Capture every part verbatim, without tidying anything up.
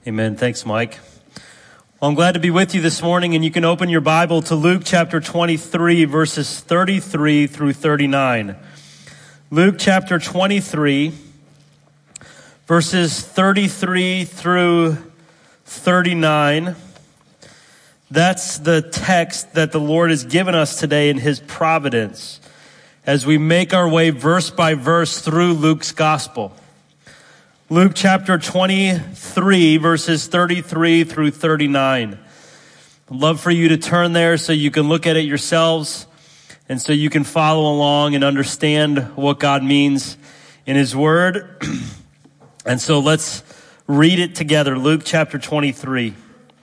Amen. Thanks, Mike. Well, I'm glad to be with you this morning, and you can open your Bible to Luke chapter twenty-three, verses thirty-three through thirty-nine. Luke chapter twenty-three, verses thirty-three through thirty-nine. That's the text that the Lord has given us today in His providence as we make our way verse by verse through Luke's gospel. Luke chapter twenty-three, verses thirty-three through thirty-nine. I'd love for you to turn there so you can look at it yourselves and so you can follow along and understand what God means in His Word. And so let's read it together. Luke chapter twenty-three.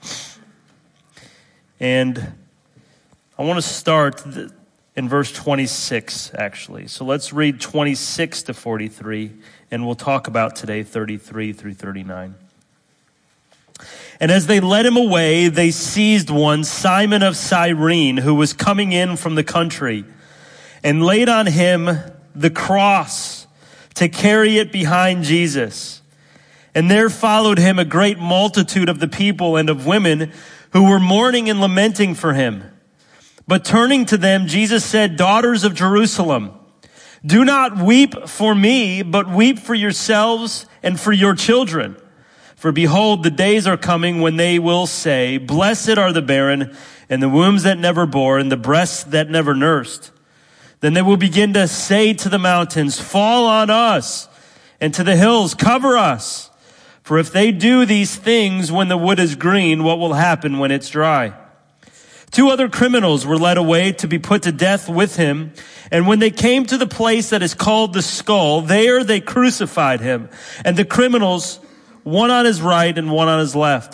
And I want to start in verse twenty-six, actually. So let's read twenty-six to forty-three. And we'll talk about today thirty-three through thirty-nine. And as they led him away, they seized one, Simon of Cyrene, who was coming in from the country, and laid on him the cross to carry it behind Jesus. And there followed him a great multitude of the people and of women who were mourning and lamenting for him. But turning to them, Jesus said, "Daughters of Jerusalem, do not weep for me, but weep for yourselves and for your children. For behold, the days are coming when they will say, Blessed are the barren, and the wombs that never bore, and the breasts that never nursed. Then they will begin to say to the mountains, Fall on us, and to the hills, Cover us. For if they do these things when the wood is green, what will happen when it's dry?" Two other criminals were led away to be put to death with him. And when they came to the place that is called the Skull, there they crucified him, and the criminals, one on his right and one on his left.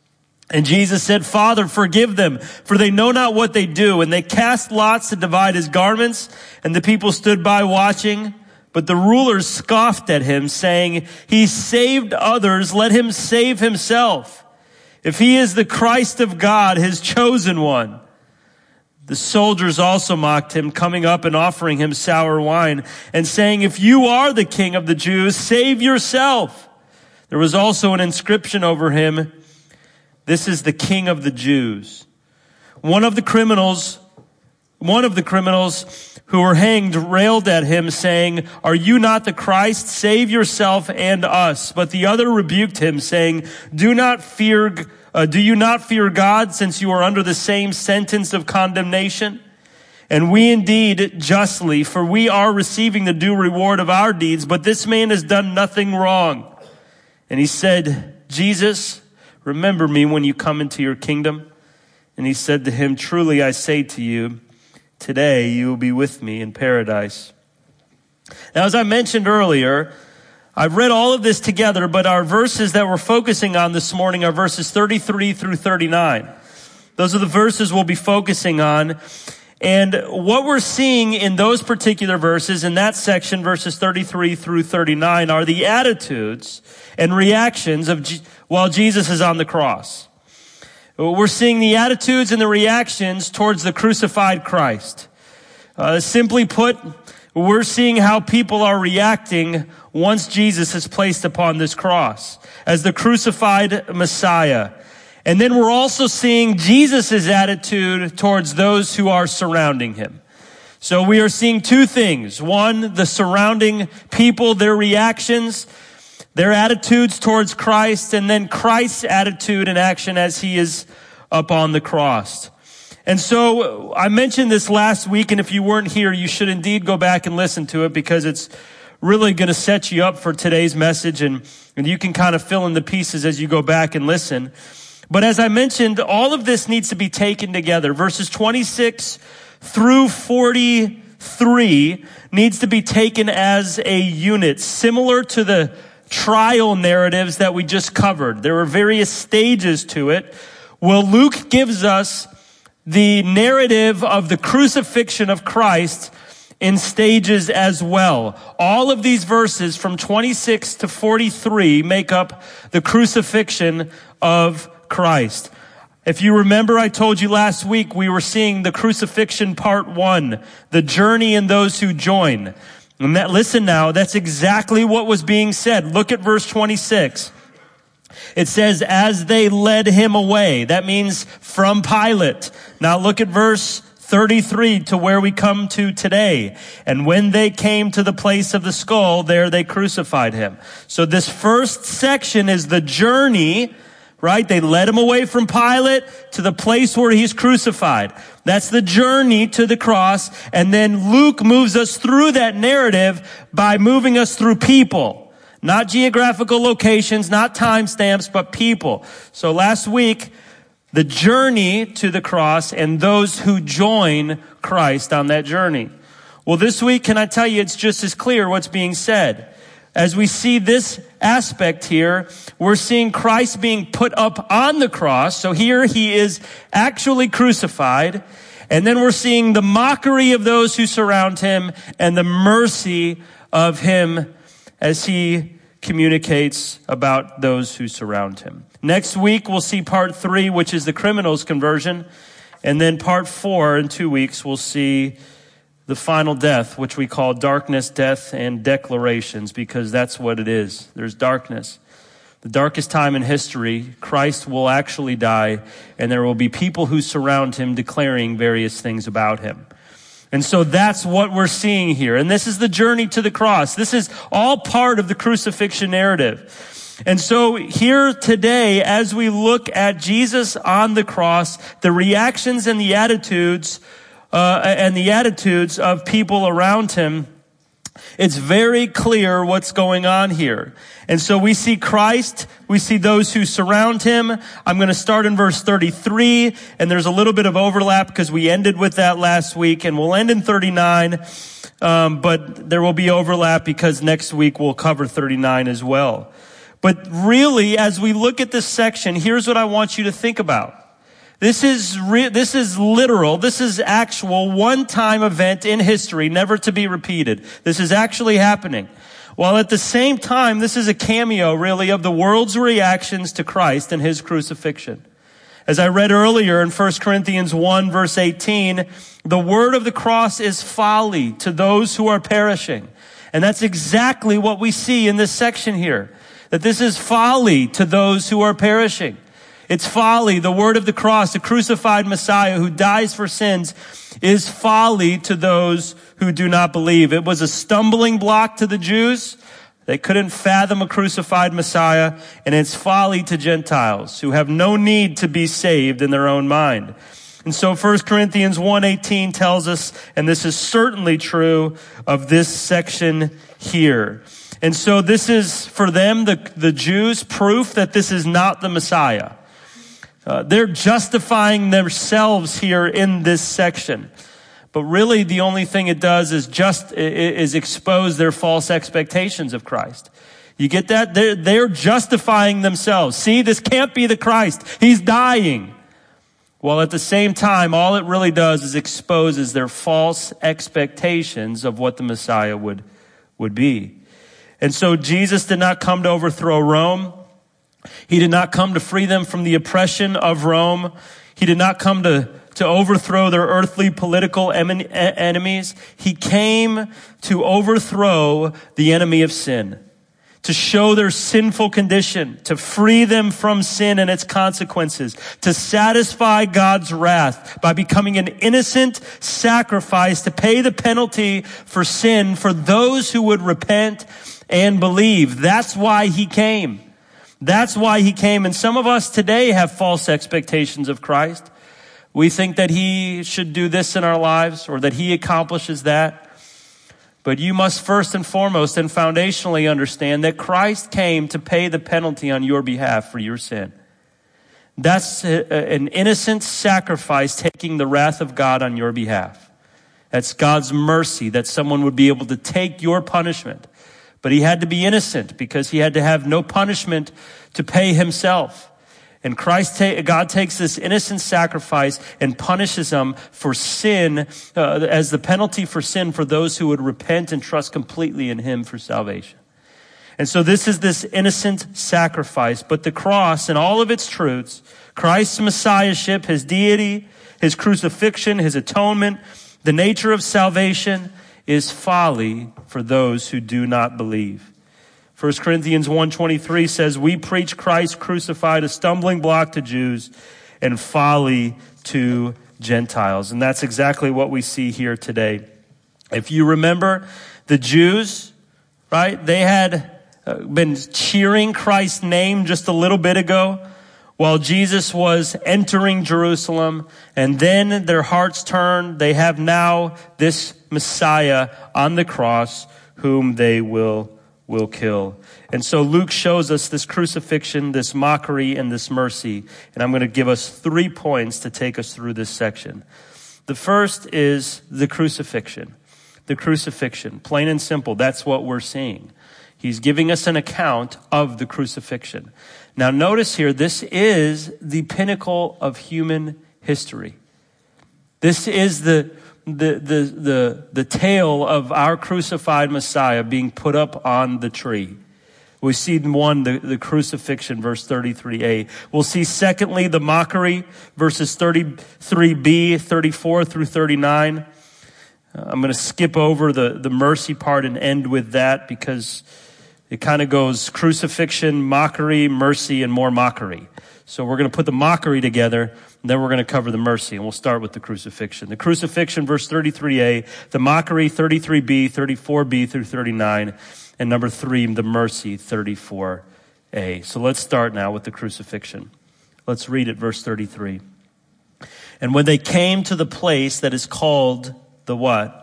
And Jesus said, "Father, forgive them, for they know not what they do." And they cast lots to divide his garments, and the people stood by watching. But the rulers scoffed at him, saying, "He saved others, let him save himself. If he is the Christ of God, his chosen one." The soldiers also mocked him, coming up and offering him sour wine, and saying, "If you are the King of the Jews, save yourself." There was also an inscription over him, "This is the King of the Jews." One of the criminals, one of the criminals who were hanged railed at him, saying, "Are you not the Christ? Save yourself and us." But the other rebuked him, saying, "Do not fear, uh, do you not fear God, since you are under the same sentence of condemnation? And we indeed justly, for we are receiving the due reward of our deeds, but this man has done nothing wrong." And he said, "Jesus, remember me when you come into your kingdom." And he said to him, "Truly I say to you, today you will be with me in paradise." Now, as I mentioned earlier, I've read all of this together, but our verses that we're focusing on this morning are verses thirty-three through thirty-nine. Those are the verses we'll be focusing on. And what we're seeing in those particular verses, in that section, verses thirty-three through thirty-nine, are the attitudes and reactions of G- while Jesus is on the cross. We're seeing the attitudes and the reactions towards the crucified Christ. Uh, simply put, we're seeing how people are reacting once Jesus is placed upon this cross as the crucified Messiah. And then we're also seeing Jesus' attitude towards those who are surrounding him. So we are seeing two things. One, the surrounding people, their reactions, their attitudes towards Christ, and then Christ's attitude and action as he is up on the cross. And so I mentioned this last week, and if you weren't here, you should indeed go back and listen to it, because it's really going to set you up for today's message, and, and you can kind of fill in the pieces as you go back and listen. But as I mentioned, all of this needs to be taken together. Verses twenty-six through forty-three needs to be taken as a unit, similar to the trial narratives that we just covered. There are various stages to it. Well, Luke gives us the narrative of the crucifixion of Christ in stages as well. All of these verses from twenty-six to forty-three make up the crucifixion of Christ. If you remember, I told you last week we were seeing the crucifixion part one, the journey and those who join. And that, listen now, that's exactly what was being said. Look at verse twenty-six. It says, as they led him away. That means from Pilate. Now look at verse thirty-three to where we come to today. And when they came to the place of the skull, there they crucified him. So this first section is the journey, right? They led him away from Pilate to the place where he's crucified. That's the journey to the cross. And then Luke moves us through that narrative by moving us through people. Not geographical locations, not timestamps, but people. So last week, the journey to the cross and those who join Christ on that journey. Well, this week, can I tell you, it's just as clear what's being said. As we see this aspect here, we're seeing Christ being put up on the cross. So here he is actually crucified. And then we're seeing the mockery of those who surround him and the mercy of him as he communicates about those who surround him. Next week, we'll see part three, which is the criminal's conversion. And then part four, in two weeks, we'll see the final death, which we call darkness, death, and declarations, because that's what it is. There's darkness. The darkest time in history, Christ will actually die, and there will be people who surround him declaring various things about him. And so that's what we're seeing here. And this is the journey to the cross. This is all part of the crucifixion narrative. And so here today, as we look at Jesus on the cross, the reactions and the attitudes, uh, and the attitudes of people around him, it's very clear what's going on here. And so we see Christ, we see those who surround him. I'm going to start in verse thirty-three, and there's a little bit of overlap because we ended with that last week, and we'll end in thirty-nine, um, but there will be overlap because next week we'll cover thirty-nine as well. But really, as we look at this section, here's what I want you to think about. This is re- this is literal. This is actual one-time event in history, never to be repeated. This is actually happening. While at the same time, this is a cameo, really, of the world's reactions to Christ and his crucifixion. As I read earlier in First Corinthians one, verse eighteen, the word of the cross is folly to those who are perishing. And that's exactly what we see in this section here. That this is folly to those who are perishing. It's folly. The word of the cross, the crucified Messiah who dies for sins, is folly to those who do not believe. It was a stumbling block to the Jews. They couldn't fathom a crucified Messiah, and it's folly to Gentiles who have no need to be saved in their own mind. And so First Corinthians one eighteen tells us, and this is certainly true of this section here. And so this is, for them, the, the Jews, proof that this is not the Messiah. Uh, they're justifying themselves here in this section. But really the only thing it does is just, is expose their false expectations of Christ. You get that? They're, they're justifying themselves. See, this can't be the Christ. He's dying. While at the same time, all it really does is exposes their false expectations of what the Messiah would, would be. And so Jesus did not come to overthrow Rome. He did not come to free them from the oppression of Rome. He did not come to, to overthrow their earthly political em- enemies. He came to overthrow the enemy of sin, to show their sinful condition, to free them from sin and its consequences, to satisfy God's wrath by becoming an innocent sacrifice to pay the penalty for sin for those who would repent and believe. That's why he came. That's why he came. And some of us today have false expectations of Christ. We think that he should do this in our lives or that he accomplishes that. But you must first and foremost and foundationally understand that Christ came to pay the penalty on your behalf for your sin. That's a, an innocent sacrifice taking the wrath of God on your behalf. That's God's mercy that someone would be able to take your punishment. But he had to be innocent because he had to have no punishment to pay himself. And Christ, ta- God takes this innocent sacrifice and punishes them for sin, uh, as the penalty for sin for those who would repent and trust completely in him for salvation. And so this is this innocent sacrifice. But the cross and all of its truths, Christ's messiahship, his deity, his crucifixion, his atonement, the nature of salvation, is folly for those who do not believe. First Corinthians one twenty-three says, we preach Christ crucified, a stumbling block to Jews and folly to Gentiles. And that's exactly what we see here today. If you remember, the Jews, right, they had been cheering Christ's name just a little bit ago while Jesus was entering Jerusalem, and then their hearts turned. They have now this Messiah on the cross whom they will will kill. And so Luke shows us this crucifixion, this mockery, and this mercy. And I'm going to give us three points to take us through this section. The first is the crucifixion. The crucifixion, plain and simple, that's what we're seeing. He's giving us an account of the crucifixion. Now notice here, this is the pinnacle of human history. This is the the the the, the tale of our crucified Messiah being put up on the tree. We see one, the, the crucifixion, verse thirty-three a. We'll see secondly, the mockery, verses thirty-three b, thirty-four through thirty-nine. Uh, I'm going to skip over the, the mercy part and end with that because it kind of goes crucifixion, mockery, mercy, and more mockery. So we're going to put the mockery together, and then we're going to cover the mercy, and we'll start with the crucifixion. The crucifixion, verse thirty-three a, the mockery, thirty-three b, thirty-four b through thirty-nine, and number three, the mercy, thirty-four a. So let's start now with the crucifixion. Let's read it, verse thirty-three. And when they came to the place that is called the what?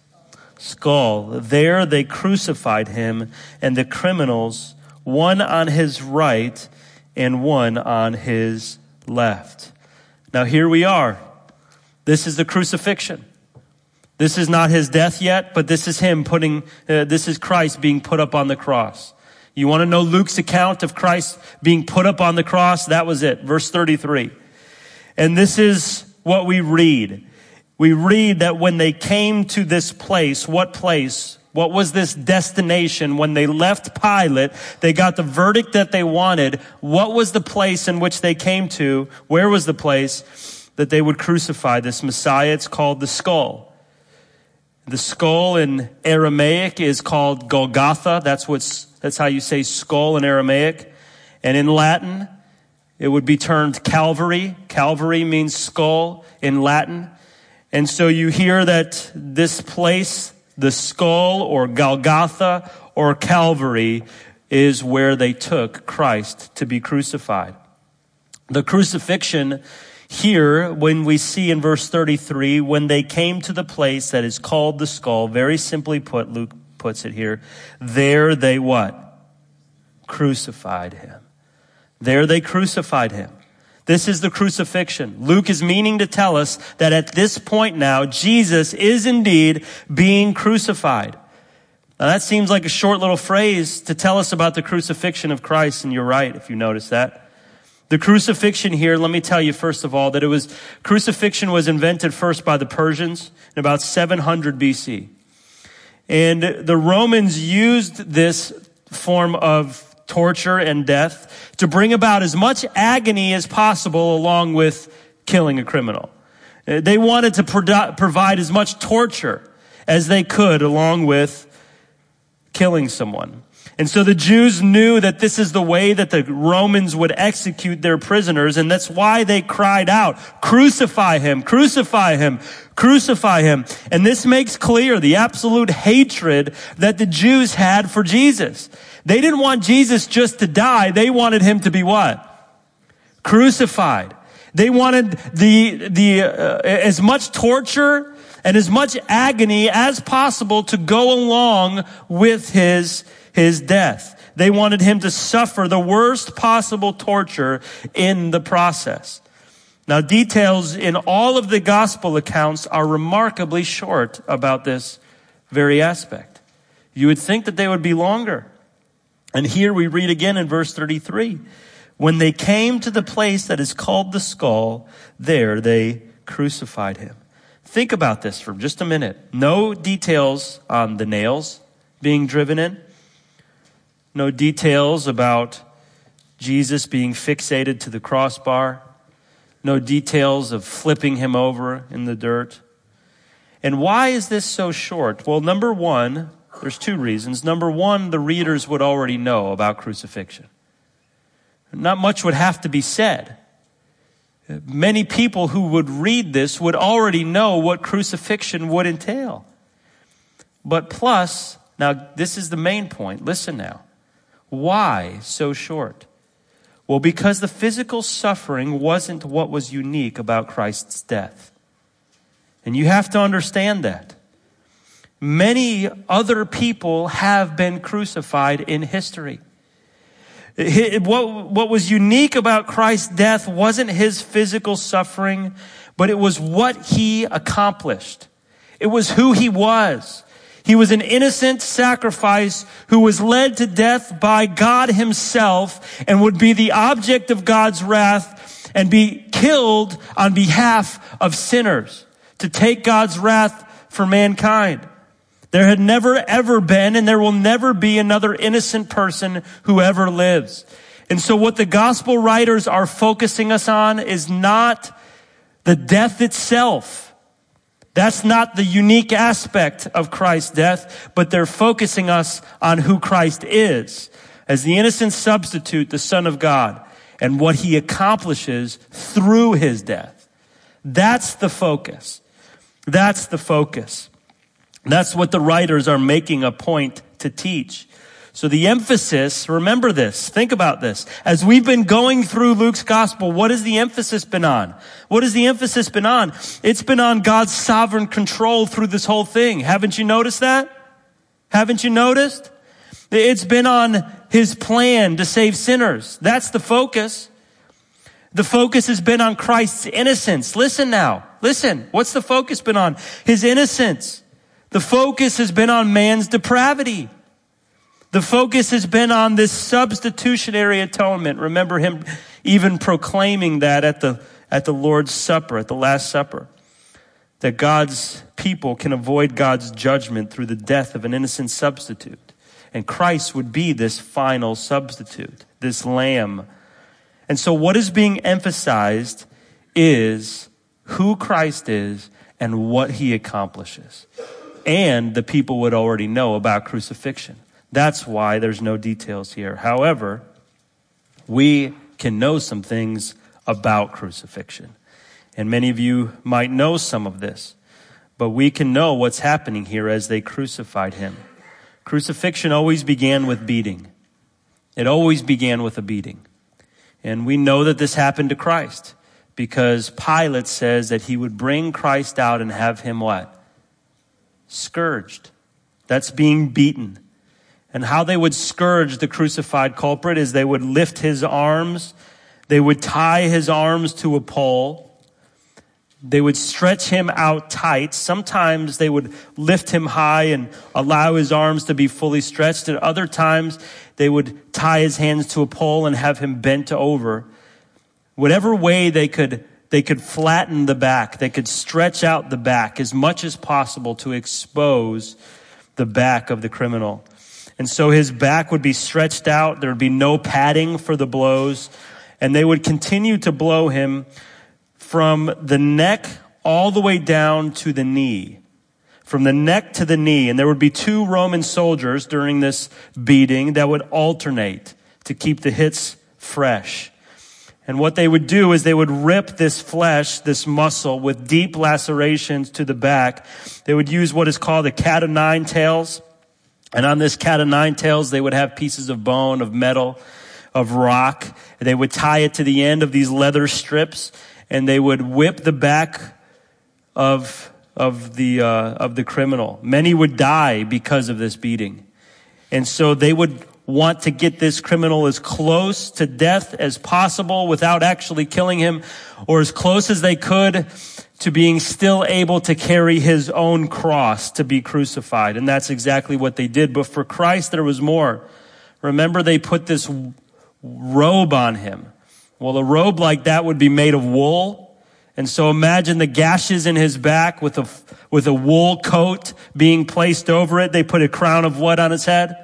Skull. There they crucified him and the criminals, one on his right and one on his left. Now here we are. This is the crucifixion. This is not his death yet, but this is him putting, uh, this is Christ being put up on the cross. You want to know Luke's account of Christ being put up on the cross? That was it. Verse thirty-three. And this is what we read. We read that when they came to this place, what place? What was this destination? When they left Pilate, they got the verdict that they wanted. What was the place in which they came to? Where was the place that they would crucify this Messiah? It's called the skull. The skull in Aramaic is called Golgotha. That's what's, that's how you say skull in Aramaic. And in Latin, it would be termed Calvary. Calvary means skull in Latin. And so you hear that this place, the skull or Golgotha or Calvary, is where they took Christ to be crucified. The crucifixion here, when we see in verse thirty-three, when they came to the place that is called the skull, very simply put, Luke puts it here, there they what? Crucified him. There they crucified him. This is the crucifixion. Luke is meaning to tell us that at this point now, Jesus is indeed being crucified. Now that seems like a short little phrase to tell us about the crucifixion of Christ, and you're right if you notice that. The crucifixion here, let me tell you first of all that it was, crucifixion was invented first by the Persians in about seven hundred B C. And the Romans used this form of torture and death to bring about as much agony as possible along with killing a criminal. They wanted to pro- provide as much torture as they could along with killing someone. And so the Jews knew that this is the way that the Romans would execute their prisoners, and that's why they cried out, crucify him, crucify him, crucify him. And this makes clear the absolute hatred that the Jews had for Jesus. They didn't want Jesus just to die. They wanted him to be what? Crucified. They wanted the, the, uh, as much torture and as much agony as possible to go along with his, his death. They wanted him to suffer the worst possible torture in the process. Now, details in all of the gospel accounts are remarkably short about this very aspect. You would think that they would be longer. And here we read again in verse thirty-three. When they came to the place that is called the skull, there they crucified him. Think about this for just a minute. No details on the nails being driven in. No details about Jesus being fixated to the crossbar. No details of flipping him over in the dirt. And why is this so short? Well, number one, There's two reasons. Number one, the readers would already know about crucifixion. Not much would have to be said. Many people who would read this would already know what crucifixion would entail. But plus, now this is the main point. Listen now. Why so short? Well, because the physical suffering wasn't what was unique about Christ's death. And you have to understand that. Many other people have been crucified in history. What, what was unique about Christ's death wasn't his physical suffering, but it was what he accomplished. It was who he was. He was an innocent sacrifice who was led to death by God himself and would be the object of God's wrath and be killed on behalf of sinners to take God's wrath for mankind. There had never, ever been, and there will never be another innocent person who ever lives. And so what the gospel writers are focusing us on is not the death itself. That's not the unique aspect of Christ's death, but they're focusing us on who Christ is as the innocent substitute, the Son of God, and what he accomplishes through his death. That's the focus. That's the focus. That's what the writers are making a point to teach. So the emphasis, remember this, think about this. As we've been going through Luke's gospel, what has the emphasis been on? What has the emphasis been on? It's been on God's sovereign control through this whole thing. Haven't you noticed that? Haven't you noticed? It's been on his plan to save sinners. That's the focus. The focus has been on Christ's innocence. Listen now. Listen. What's the focus been on? His innocence. The focus has been on man's depravity. The focus has been on this substitutionary atonement. Remember him even proclaiming that at the, at the Lord's Supper, at the Last Supper, that God's people can avoid God's judgment through the death of an innocent substitute. And Christ would be this final substitute, this lamb. And so what is being emphasized is who Christ is and what he accomplishes. And the people would already know about crucifixion. That's why there's no details here. However, we can know some things about crucifixion. And many of you might know some of this. But we can know what's happening here as they crucified him. Crucifixion always began with beating. It always began with a beating. And we know that this happened to Christ because Pilate says that he would bring Christ out and have him what? Scourged. That's being beaten. And how they would scourge the crucified culprit is they would lift his arms. They would tie his arms to a pole. They would stretch him out tight. Sometimes they would lift him high and allow his arms to be fully stretched. At other times, they would tie his hands to a pole and have him bent over. Whatever way they could They could flatten the back. They could stretch out the back as much as possible to expose the back of the criminal. And so his back would be stretched out. There would be no padding for the blows. And they would continue to blow him from the neck all the way down to the knee. From the neck to the knee. And there would be two Roman soldiers during this beating that would alternate to keep the hits fresh. And what they would do is they would rip this flesh, this muscle, with deep lacerations to the back. They would use what is called a cat o' nine tails. And on this cat o' nine tails, they would have pieces of bone, of metal, of rock. They would tie it to the end of these leather strips, and they would whip the back of, of the, uh, of the criminal. Many would die because of this beating. And so they would want to get this criminal as close to death as possible without actually killing him, or as close as they could to being still able to carry his own cross to be crucified. And that's exactly what they did. But for Christ, there was more. Remember, they put this robe on him. Well, a robe like that would be made of wool. And so imagine the gashes in his back with a, with a wool coat being placed over it. They put a crown of what on his head?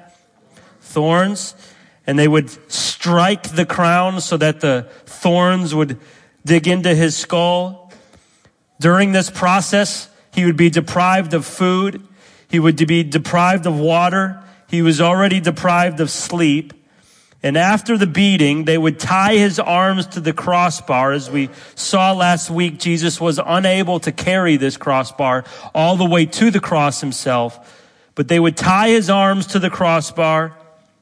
Thorns. And they would strike the crown so that the thorns would dig into his skull. During this process, he would be deprived of food. He would be deprived of water. He was already deprived of sleep. And after the beating, they would tie his arms to the crossbar. As we saw last week, Jesus was unable to carry this crossbar all the way to the cross himself. But they would tie his arms to the crossbar.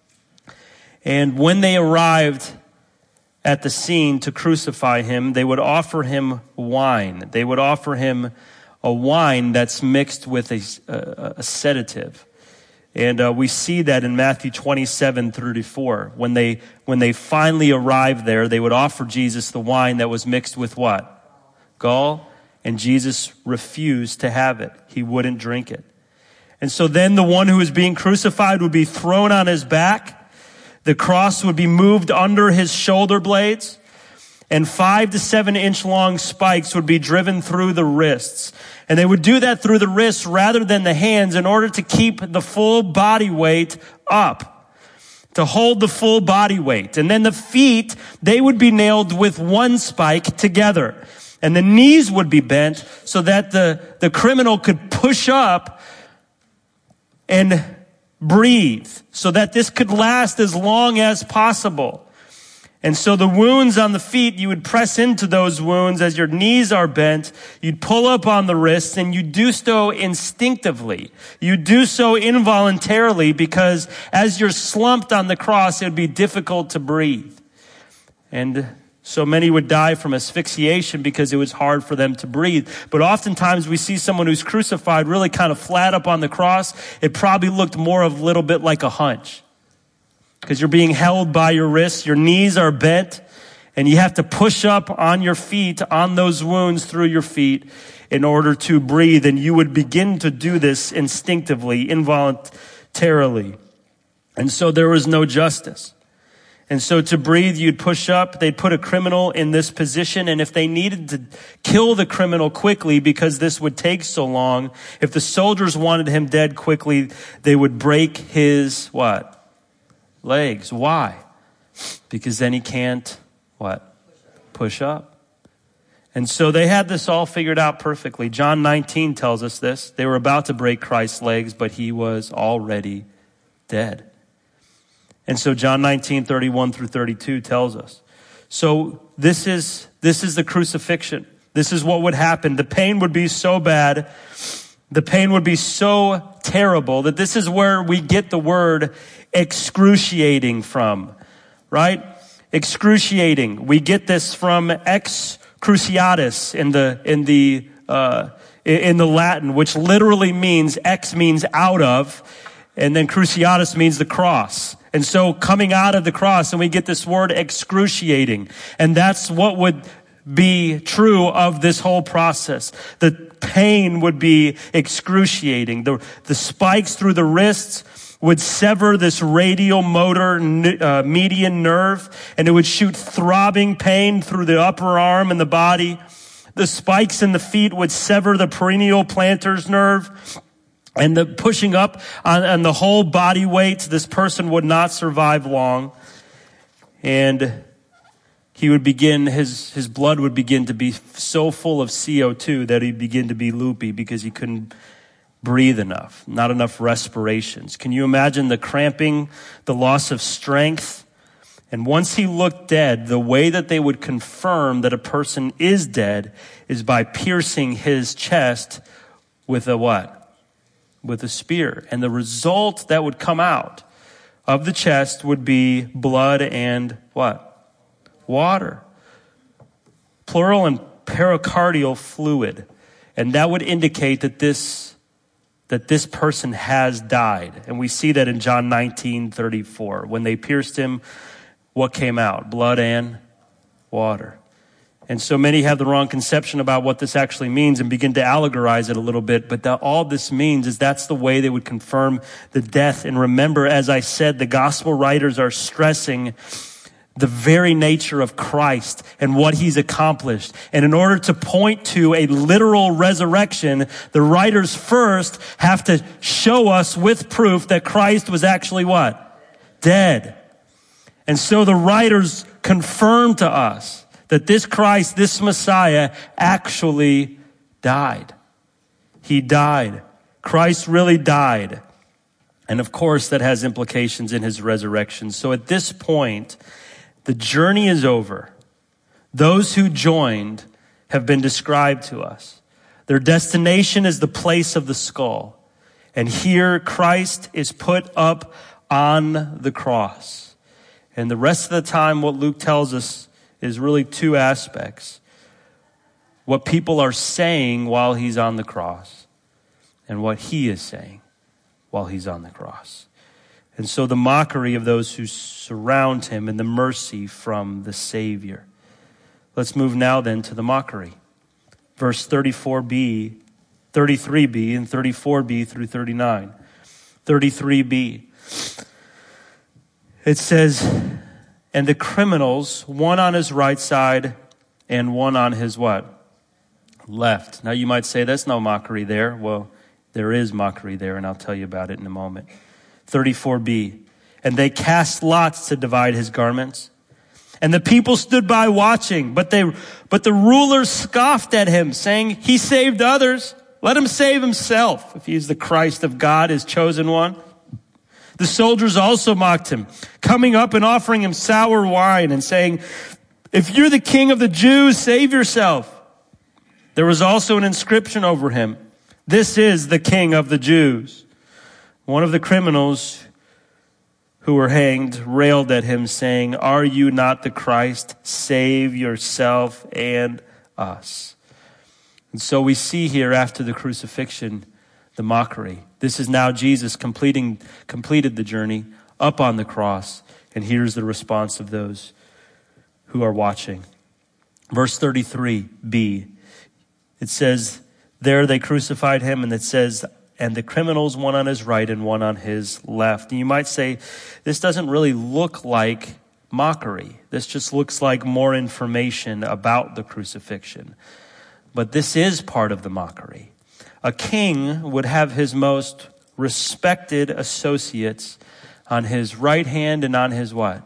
And when they arrived at the scene to crucify him, they would offer him wine. They would offer him a wine that's mixed with a, a, a sedative. And uh, we see that in Matthew twenty-seven thirty-four. When they, when they finally arrived there, they would offer Jesus the wine that was mixed with what? Gall. And Jesus refused to have it. He wouldn't drink it. And so then the one who was being crucified would be thrown on his back. The cross would be moved under his shoulder blades. And five to seven inch long spikes would be driven through the wrists. And they would do that through the wrists rather than the hands in order to keep the full body weight up, to hold the full body weight. And then the feet, they would be nailed with one spike together. And the knees would be bent so that the, the criminal could push up and breathe, so that this could last as long as possible. And so the wounds on the feet, you would press into those wounds as your knees are bent. You'd pull up on the wrists, and you do so instinctively. You do so involuntarily, because as you're slumped on the cross, it would be difficult to breathe. And so many would die from asphyxiation because it was hard for them to breathe. But oftentimes we see someone who's crucified really kind of flat up on the cross. It probably looked more of a little bit like a hunch, because you're being held by your wrists, your knees are bent, and you have to push up on your feet, on those wounds through your feet in order to breathe. And you would begin to do this instinctively, involuntarily. And so there was no justice. And so to breathe, you'd push up. They'd put a criminal in this position. And if they needed to kill the criminal quickly, because this would take so long, if the soldiers wanted him dead quickly, they would break his what? Legs. Why? Because then he can't, what? Push up. And so they had this all figured out perfectly. John nineteen tells us this. They were about to break Christ's legs, but he was already dead. And so John nineteen thirty-one through thirty-two tells us. So this is, this is the crucifixion. This is what would happen. The pain would be so bad. The pain would be so terrible that this is where we get the word excruciating from, right? Excruciating. We get this from ex cruciatus in the, in the, uh, in the Latin, which literally means, ex means out of, and then cruciatus means the cross. And so coming out of the cross, and we get this word excruciating. And that's what would be true of this whole process. The pain would be excruciating. The, the spikes through the wrists would sever this radial motor uh, median nerve, and it would shoot throbbing pain through the upper arm and the body. The spikes in the feet would sever the peroneal plantar's nerve, and the pushing up on, on the whole body weight. This person would not survive long, and he would begin, his, his blood would begin to be so full of C O two that he'd begin to be loopy because he couldn't breathe enough, not enough respirations. Can you imagine the cramping, the loss of strength? And once he looked dead, the way that they would confirm that a person is dead is by piercing his chest with a what? With a spear. And the result that would come out of the chest would be blood and what? Water. Pleural and pericardial fluid. And that would indicate that this that this person has died. And we see that in John nineteen thirty-four. When they pierced him, what came out? Blood and water. And so many have the wrong conception about what this actually means and begin to allegorize it a little bit. But that all this means is that's the way they would confirm the death. And remember, as I said, the gospel writers are stressing the very nature of Christ and what he's accomplished. And in order to point to a literal resurrection, the writers first have to show us with proof that Christ was actually what? Dead. And so the writers confirm to us that this Christ, this Messiah, actually died. He died. Christ really died. And of course, that has implications in his resurrection. So at this point, the journey is over. Those who joined have been described to us. Their destination is the place of the skull. And here Christ is put up on the cross. And the rest of the time, what Luke tells us is really two aspects. What people are saying while he's on the cross, and what he is saying while he's on the cross. And so the mockery of those who surround him and the mercy from the Savior. Let's move now then to the mockery. Verse thirty-four b, thirty-three b, and thirty-four b through thirty-nine. thirty-three b. It says, and the criminals, one on his right side and one on his what? Left. Now you might say, that's no mockery there. Well, there is mockery there, and I'll tell you about it in a moment. thirty-four b. And they cast lots to divide his garments. And the people stood by watching, but they, but the rulers scoffed at him, saying, he saved others. Let him save himself, if he is the Christ of God, his chosen one. The soldiers also mocked him, coming up and offering him sour wine and saying, if you're the king of the Jews, save yourself. There was also an inscription over him. This is the King of the Jews. One of the criminals who were hanged railed at him, saying, are you not the Christ? Save yourself and us. And so we see here after the crucifixion, the mockery. This is now Jesus completing completed the journey up on the cross. And here's the response of those who are watching. Verse thirty-three b. It says, there they crucified him, and it says, and the criminals, one on his right and one on his left. And you might say, this doesn't really look like mockery. This just looks like more information about the crucifixion. But this is part of the mockery. A king would have his most respected associates on his right hand and on his what?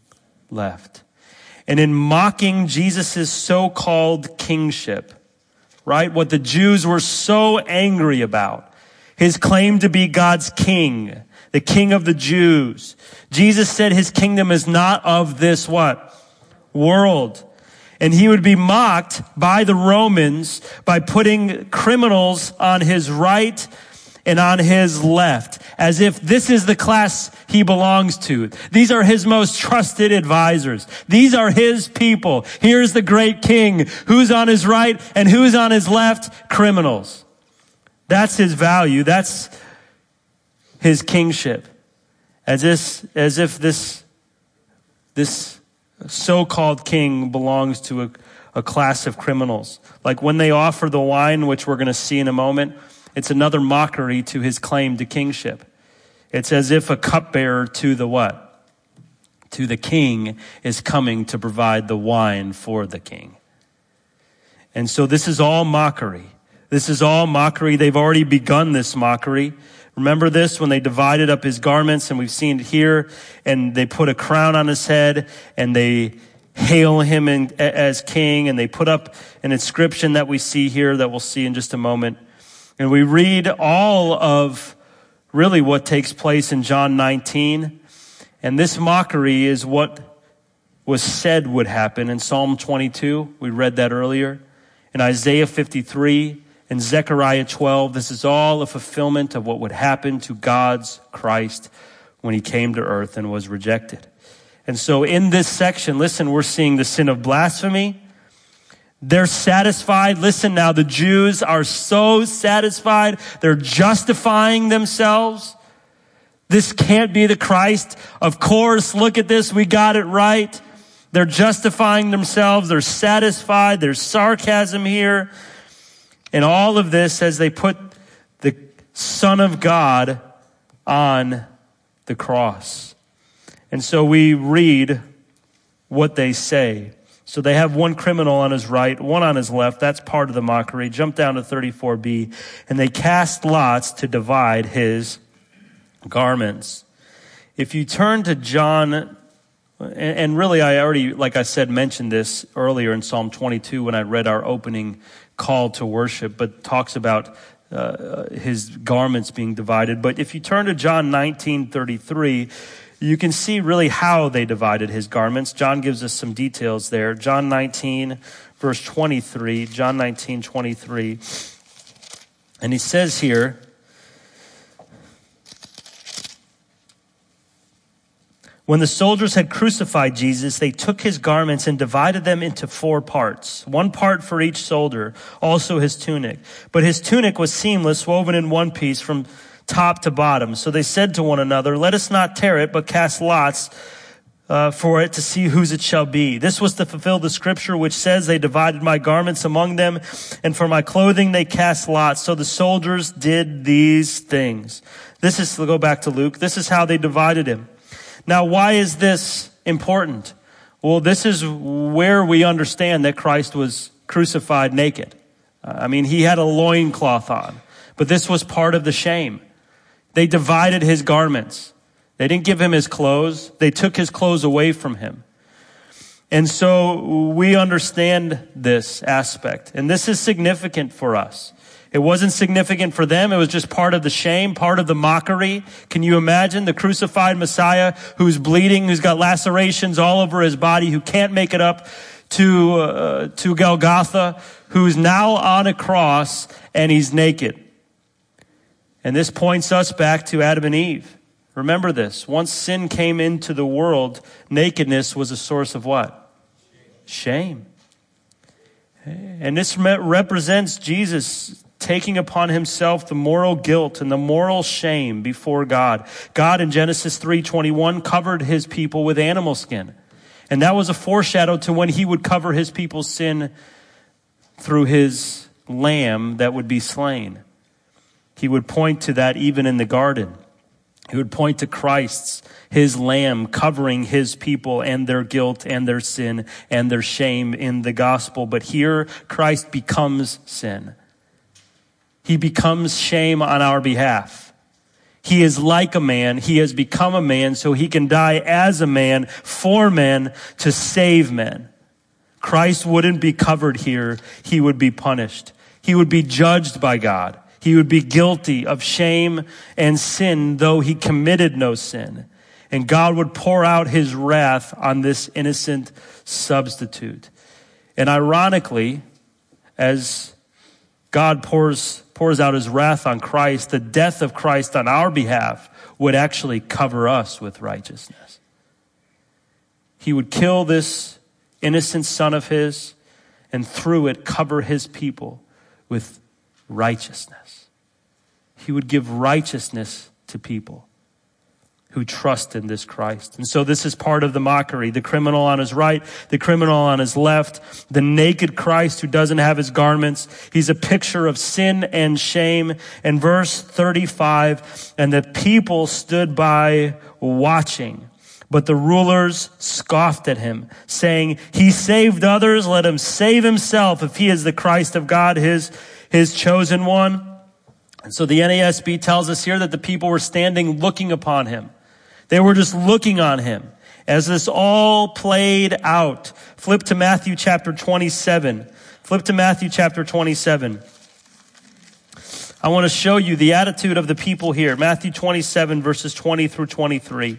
Left. And in mocking Jesus' so-called kingship, right? What the Jews were so angry about. His claim to be God's king, the king of the Jews. Jesus said his kingdom is not of this what? World. And he would be mocked by the Romans by putting criminals on his right and on his left, as if this is the class he belongs to. These are his most trusted advisors. These are his people. Here's the great king. Who's on his right and who's on his left? Criminals. That's his value. That's his kingship. As if, as if this, this so-called king belongs to a, a class of criminals. Like when they offer the wine, which we're going to see in a moment, it's another mockery to his claim to kingship. It's as if a cupbearer to the what? To the king is coming to provide the wine for the king. And so this is all mockery. This is all mockery. They've already begun this mockery. Remember this when they divided up his garments, and we've seen it here, and they put a crown on his head, and they hail him in, as king, and they put up an inscription that we see here that we'll see in just a moment. And we read all of really what takes place in John nineteen. And this mockery is what was said would happen in Psalm twenty-two. We read that earlier. In Isaiah fifty-three, in Zechariah twelve, this is all a fulfillment of what would happen to God's Christ when he came to earth and was rejected. And so in this section, listen, we're seeing the sin of blasphemy. They're satisfied. Listen now, the Jews are so satisfied. They're justifying themselves. This can't be the Christ. Of course, look at this. We got it right. They're justifying themselves. They're satisfied. There's sarcasm here. And all of this as they put the Son of God on the cross. And so we read what they say. So they have one criminal on his right, one on his left. That's part of the mockery. Jump down to thirty-four b. And they cast lots to divide his garments. If you turn to John, and really I already, like I said, mentioned this earlier in Psalm twenty-two when I read our opening call to worship, but talks about uh, his garments being divided. But if you turn to John nineteen thirty-three, you can see really how they divided his garments. John gives us some details there. John nineteen, verse twenty-three. John nineteen, twenty-three. And he says here, when the soldiers had crucified Jesus, they took his garments and divided them into four parts, one part for each soldier, also his tunic. But his tunic was seamless, woven in one piece from top to bottom. So they said to one another, let us not tear it, but cast lots uh, for it to see whose it shall be. This was to fulfill the scripture which says, they divided my garments among them, and for my clothing they cast lots. So the soldiers did these things. This is, to go back to Luke, this is how they divided him. Now, why is this important? Well, this is where we understand that Christ was crucified naked. Uh, I mean, he had a loincloth on, but this was part of the shame. They divided his garments. They didn't give him his clothes. They took his clothes away from him. And so we understand this aspect. And this is significant for us. It wasn't significant for them. It was just part of the shame, part of the mockery. Can you imagine the crucified Messiah who's bleeding, who's got lacerations all over his body, who can't make it up to, uh, to Golgotha, who's now on a cross and he's naked. And this points us back to Adam and Eve. Remember this. Once sin came into the world, nakedness was a source of what? Shame. And this represents Jesus taking upon himself the moral guilt and the moral shame before God. God in Genesis three twenty-one covered his people with animal skin. And that was a foreshadow to when he would cover his people's sin through his lamb that would be slain. He would point to that even in the garden. He would point to Christ's, his lamb, covering his people and their guilt and their sin and their shame in the gospel. But here, Christ becomes sin. He becomes shame on our behalf. He is like a man. He has become a man so he can die as a man for men to save men. Christ wouldn't be covered here. He would be punished. He would be judged by God. He would be guilty of shame and sin, though he committed no sin. And God would pour out his wrath on this innocent substitute. And ironically, as God pours, pours out his wrath on Christ, the death of Christ on our behalf would actually cover us with righteousness. He would kill this innocent son of his, and through it cover his people with righteousness. He would give righteousness to people who trust in this Christ. And so this is part of the mockery. The criminal on his right, the criminal on his left, the naked Christ who doesn't have his garments. He's a picture of sin and shame. And verse thirty-five, and the people stood by watching, but the rulers scoffed at him, saying, he saved others, let him save himself if he is the Christ of God, his, his chosen one. And so the N A S B tells us here that the people were standing looking upon him. They were just looking on him as this all played out. Flip to Matthew chapter twenty-seven. Flip to Matthew chapter twenty-seven. I want to show you the attitude of the people here. Matthew twenty-seven, verses twenty through twenty-three.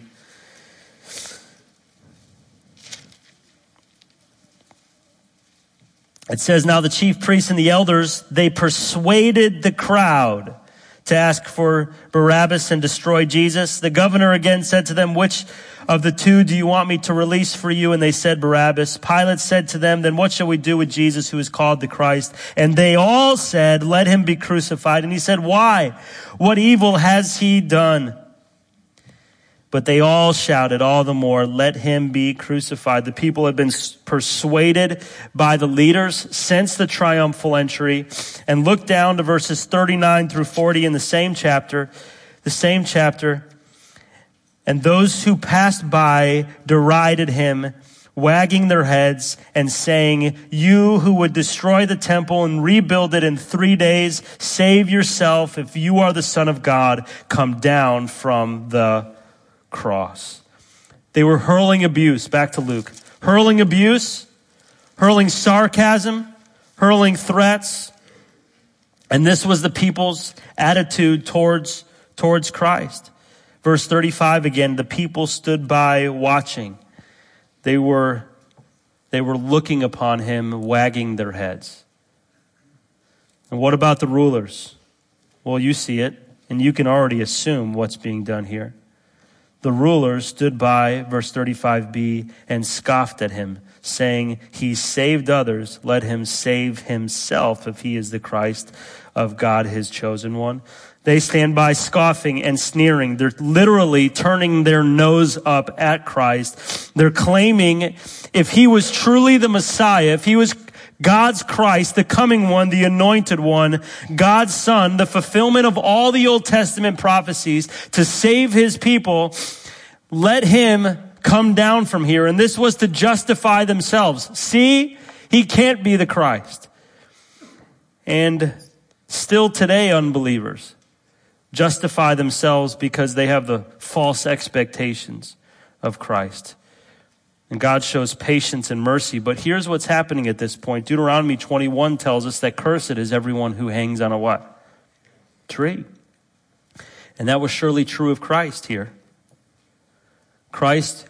It says, now the chief priests and the elders, they persuaded the crowd to ask for Barabbas and destroy Jesus. The governor again said to them, which of the two do you want me to release for you? And they said Barabbas. Pilate said to them, then what shall we do with Jesus who is called the Christ? And they all said, let him be crucified. And he said, why? What evil has he done? But they all shouted all the more, let him be crucified. The people had been persuaded by the leaders since the triumphal entry. And look down to verses thirty-nine through forty in the same chapter, the same chapter. And those who passed by derided him, wagging their heads and saying, you who would destroy the temple and rebuild it in three days, save yourself. If you are the Son of God, come down from the cross. They were hurling abuse, back to Luke, hurling abuse, hurling sarcasm, hurling threats. And this was the people's attitude towards, towards Christ. Verse thirty-five again, the people stood by watching. They were, they were looking upon him, wagging their heads. And what about the rulers? Well, you see it, and you can already assume what's being done here. The rulers stood by, verse thirty-five b, and scoffed at him, saying, he saved others, let him save himself if he is the Christ of God, his chosen one. They stand by scoffing and sneering. They're literally turning their nose up at Christ. They're claiming if he was truly the Messiah, if he was God's Christ, the coming one, the anointed one, God's Son, the fulfillment of all the Old Testament prophecies to save his people, let him come down from here. And this was to justify themselves. See, he can't be the Christ. And still today, unbelievers justify themselves because they have the false expectations of Christ. And God shows patience and mercy. But here's what's happening at this point. Deuteronomy twenty-one tells us that cursed is everyone who hangs on a what? Tree. And that was surely true of Christ here. Christ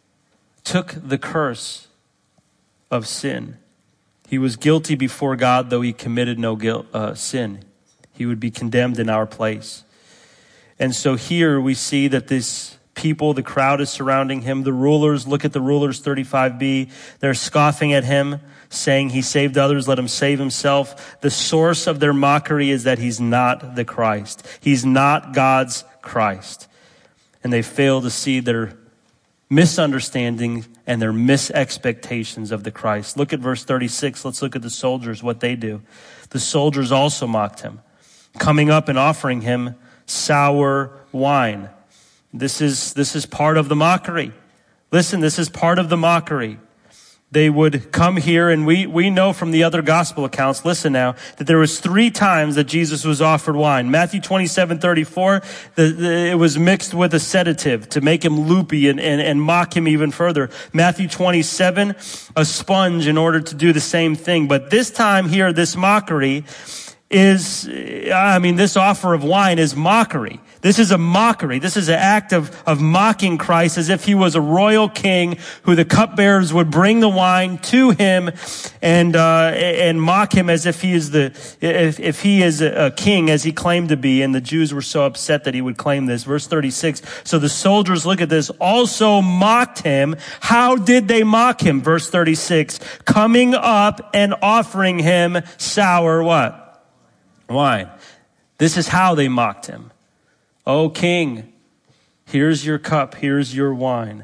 took the curse of sin. He was guilty before God, though he committed no guilt, uh, sin. He would be condemned in our place. And so here we see that this people, the crowd is surrounding him. The rulers, look at the rulers, thirty-five b. They're scoffing at him, saying he saved others, let him save himself. The source of their mockery is that he's not the Christ. He's not God's Christ. And they fail to see their misunderstanding and their misexpectations of the Christ. Look at verse thirty-six. Let's look at the soldiers, what they do. The soldiers also mocked him, coming up and offering him sour wine. This is, this is part of the mockery. Listen, this is part of the mockery. They would come here, and we, we know from the other gospel accounts, listen now, that there was three times that Jesus was offered wine. Matthew twenty-seven thirty-four, the, the, it was mixed with a sedative to make him loopy and, and, and mock him even further. Matthew twenty-seven, a sponge in order to do the same thing. But this time here, this mockery is, I mean, this offer of wine is mockery. This is a mockery. This is an act of, of mocking Christ as if he was a royal king who the cupbearers would bring the wine to him and, uh, and mock him as if he is the, if, if he is a king as he claimed to be. And the Jews were so upset that he would claim this. Verse thirty-six. So the soldiers, look at this, also mocked him. How did they mock him? Verse thirty-six. Coming up and offering him sour what? Wine. This is how they mocked him. O king, here's your cup, here's your wine.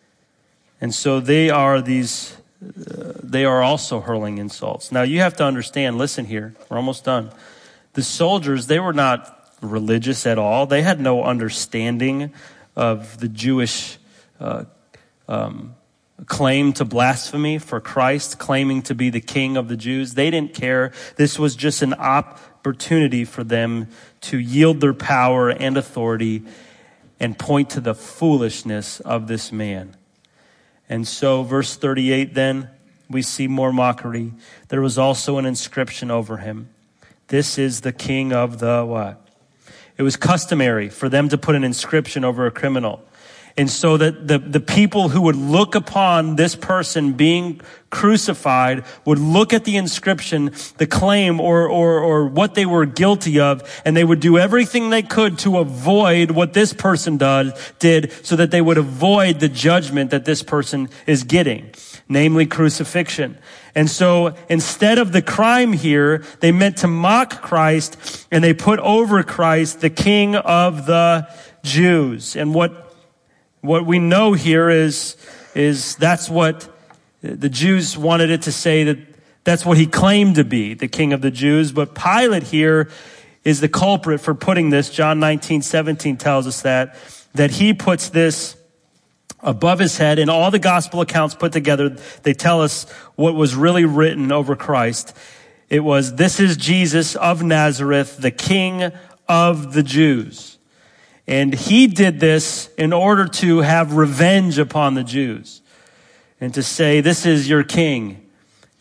And so they are these, uh, they are also hurling insults. Now you have to understand, listen here, we're almost done. The soldiers, they were not religious at all. They had no understanding of the Jewish uh, um, claim to blasphemy for Christ, claiming to be the king of the Jews. They didn't care. This was just an opportunity for them to yield their power and authority and point to the foolishness of this man. And so verse thirty-eight, then we see more mockery. There was also an inscription over him. This is the king of the what? It was customary for them to put an inscription over a criminal. And so that the, the people who would look upon this person being crucified would look at the inscription, the claim or, or, or what they were guilty of, and they would do everything they could to avoid what this person does, did so that they would avoid the judgment that this person is getting, namely crucifixion. And so instead of the crime here, they meant to mock Christ, and they put over Christ the King of the Jews. And what What we know here is, is that's what the Jews wanted it to say, that that's what he claimed to be, the king of the Jews. But Pilate here is the culprit for putting this. John nineteen seventeen tells us that, that he puts this above his head. And all the gospel accounts put together, they tell us what was really written over Christ. It was, this is Jesus of Nazareth, the King of the Jews. And he did this in order to have revenge upon the Jews and to say, this is your king.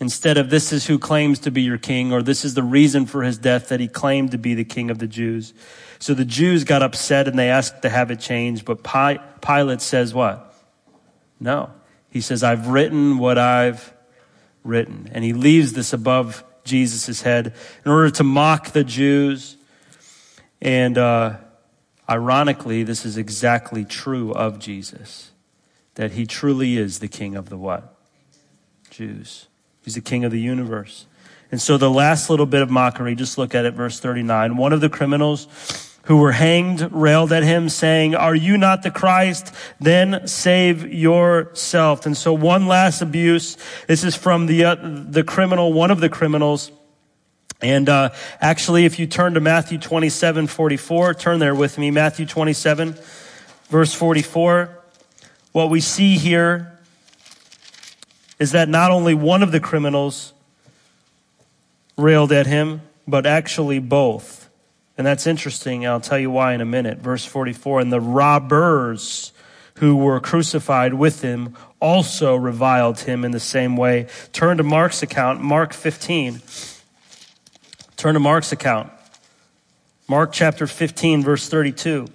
instead of this is who claims to be your king, or this is the reason for his death, that he claimed to be the king of the Jews. So the Jews got upset and they asked to have it changed, but Pilate says what? No. He says, I've written what I've written. And he leaves this above Jesus' head in order to mock the Jews. And uh, ironically, this is exactly true of Jesus, that he truly is the king of the what? Jews. He's the king of the universe. And so the last little bit of mockery, just look at it, verse thirty-nine. One of the criminals who were hanged railed at him, saying, are you not the Christ? Then save yourself. And so one last abuse. This is from the uh, the criminal, one of the criminals. And uh, actually, if you turn to Matthew twenty-seven forty-four, turn there with me, Matthew twenty-seven, verse forty-four. What we see here is that not only one of the criminals railed at him, but actually both. And that's interesting. I'll tell you why in a minute. Verse forty-four, and the robbers who were crucified with him also reviled him in the same way. Turn to Mark's account, Mark fifteen. Turn to Mark's account. Mark chapter fifteen, verse thirty-two.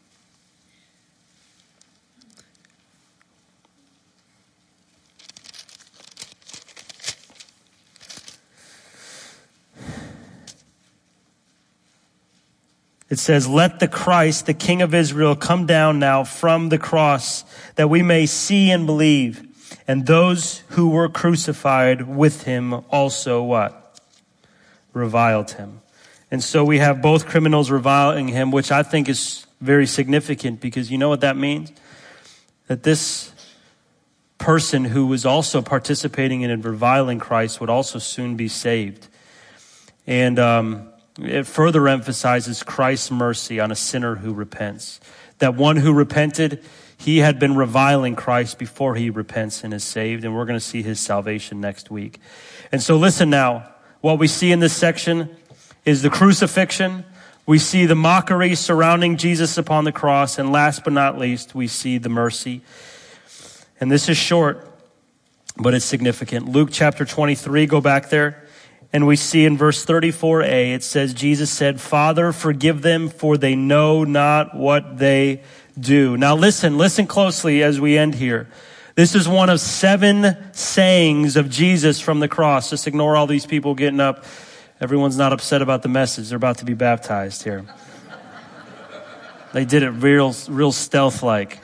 It says, let the Christ, the King of Israel, come down now from the cross, that we may see and believe. And those who were crucified with him also what? Reviled him. And so we have both criminals reviling him, which I think is very significant, because you know what that means? That this person who was also participating in reviling Christ would also soon be saved. And um it further emphasizes Christ's mercy on a sinner who repents. That one who repented, he had been reviling Christ before he repents and is saved. And we're going to see his salvation next week. And so listen now, what we see in this section is the crucifixion. We see the mockery surrounding Jesus upon the cross. And last but not least, we see the mercy. And this is short, but it's significant. Luke chapter twenty-three, go back there. And we see in verse thirty-four a, it says, Jesus said, Father, forgive them, for they know not what they do. Now listen, listen closely as we end here. This is one of seven sayings of Jesus from the cross. Just ignore all these people getting up. Everyone's not upset about the message. They're about to be baptized here. They did it real, real stealth-like.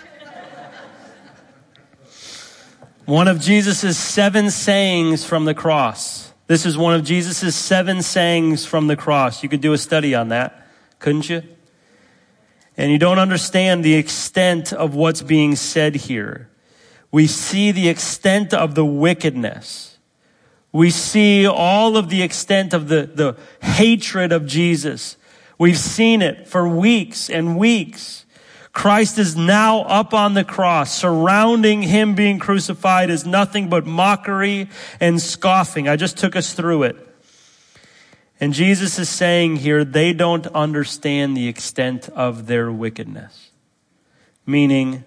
One of Jesus' seven sayings from the cross. This is one of Jesus' seven sayings from the cross. You could do a study on that, couldn't you? And you don't understand the extent of what's being said here. We see the extent of the wickedness. We see all of the extent of the, the hatred of Jesus. We've seen it for weeks and weeks. Christ is now up on the cross. Surrounding him being crucified is nothing but mockery and scoffing. I just took us through it. And Jesus is saying here, they don't understand the extent of their wickedness. Meaning,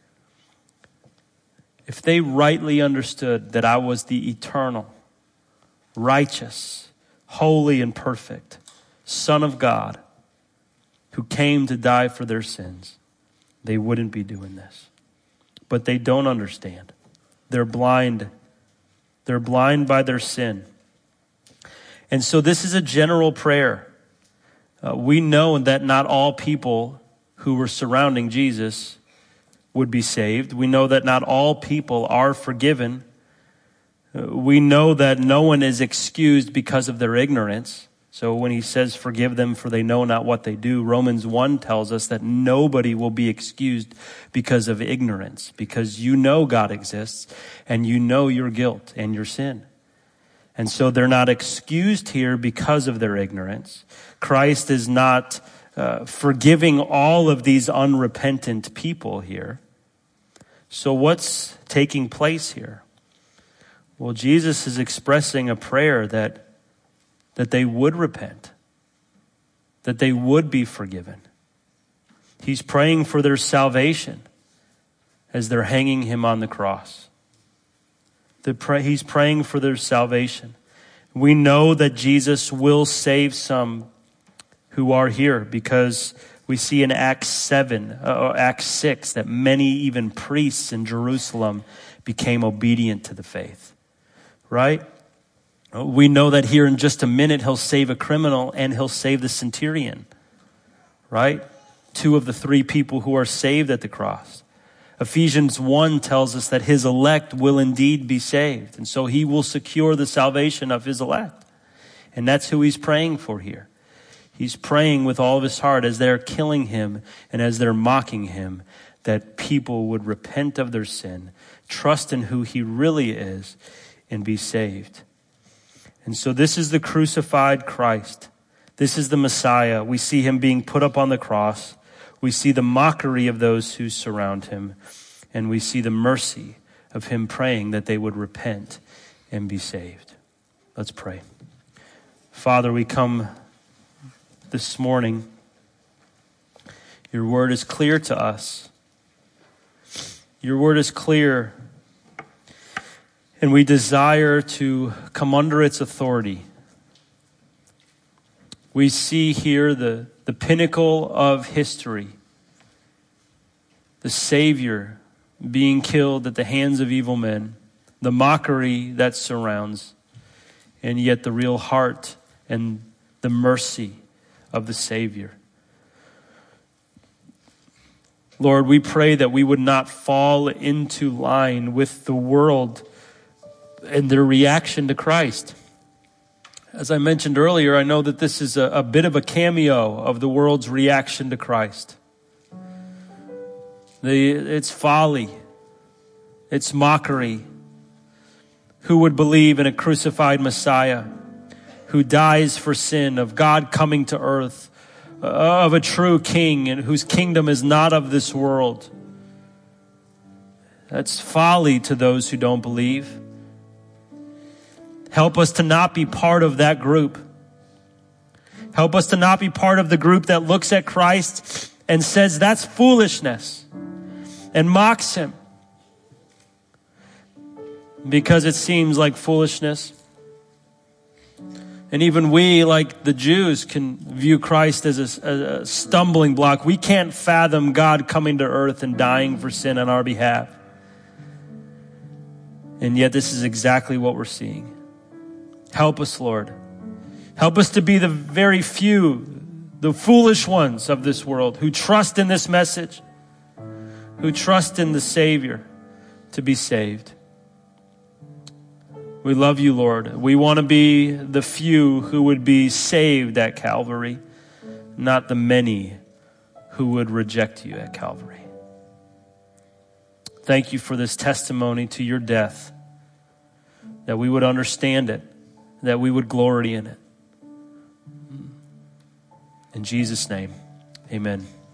if they rightly understood that I was the eternal, righteous, holy, and perfect Son of God who came to die for their sins, they wouldn't be doing this. But they don't understand. They're blind. They're blind by their sin. And so this is a general prayer. Uh, we know that not all people who were surrounding Jesus would be saved. We know that not all people are forgiven. Uh, we know that no one is excused because of their ignorance. So when he says, forgive them for they know not what they do, Romans one tells us that nobody will be excused because of ignorance, because you know God exists and you know your guilt and your sin. And so they're not excused here because of their ignorance. Christ is not uh, forgiving all of these unrepentant people here. So what's taking place here? Well, Jesus is expressing a prayer that that they would repent, that they would be forgiven. He's praying for their salvation as they're hanging him on the cross. The pray, he's praying for their salvation. We know that Jesus will save some who are here because we see in Acts seven, uh, or Acts six, that many even priests in Jerusalem became obedient to the faith. Right? We know that here in just a minute he'll save a criminal and he'll save the centurion. Right? Two of the three people who are saved at the cross. Ephesians one tells us that his elect will indeed be saved. And so he will secure the salvation of his elect. And that's who he's praying for here. He's praying with all of his heart as they're killing him and as they're mocking him, that people would repent of their sin, trust in who he really is, and be saved. And so this is the crucified Christ. This is the Messiah. We see him being put up on the cross. We see the mockery of those who surround him. And we see the mercy of him praying that they would repent and be saved. Let's pray. Father, we come this morning. Your word is clear to us. Your word is clear. And we desire to come under its authority. We see here the, the pinnacle of history. The Savior being killed at the hands of evil men. The mockery that surrounds. And yet the real heart and the mercy of the Savior. Lord, we pray that we would not fall into line with the world and their reaction to Christ. As I mentioned earlier, I know that this is a, a bit of a cameo of the world's reaction to Christ. The, it's folly. It's mockery. Who would believe in a crucified Messiah who dies for sin, of God coming to earth, uh, of a true king and whose kingdom is not of this world? That's folly to those who don't believe. Help us to not be part of that group. Help us to not be part of the group that looks at Christ and says that's foolishness and mocks him because it seems like foolishness. And even we, like the Jews, can view Christ as a, a stumbling block. We can't fathom God coming to earth and dying for sin on our behalf. And yet this is exactly what we're seeing. Help us, Lord. Help us to be the very few, the foolish ones of this world who trust in this message, who trust in the Savior to be saved. We love you, Lord. We want to be the few who would be saved at Calvary, not the many who would reject you at Calvary. Thank you for this testimony to your death, that we would understand it, that we would glory in it. In Jesus' name, amen.